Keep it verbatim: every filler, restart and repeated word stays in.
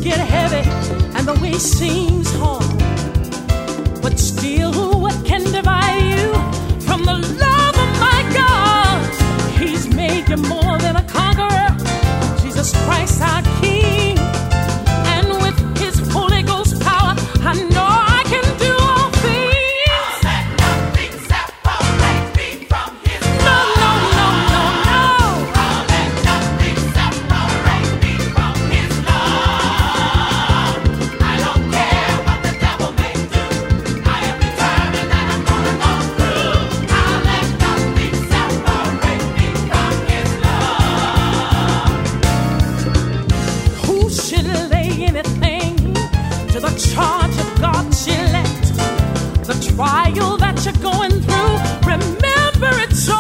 get heavy and the way seems hard. But still, what can divide you from the love of my God? He's made you more than a conqueror. Jesus Christ, our King. And with his Holy Ghost power, I know I can do all things. I'll let nothing separate me from his No, love. no, no, no, no. I'll let nothing separate me from his love. I don't care what the devil may do. I am determined that I'm gonna go through. I'll let nothing separate me from his love. Who should lay anything to the charge of God's elect? The trial that you're going through, remember it's